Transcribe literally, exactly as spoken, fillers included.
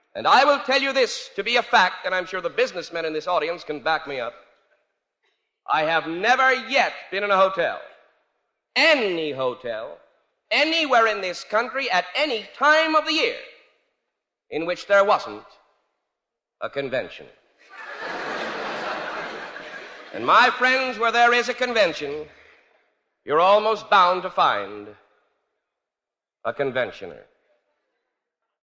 And I will tell you this to be a fact, and I'm sure the businessmen in this audience can back me up. I have never yet been in a hotel, any hotel, anywhere in this country at any time of the year in which there wasn't a convention. And my friends, where there is a convention, you're almost bound to find a conventioner.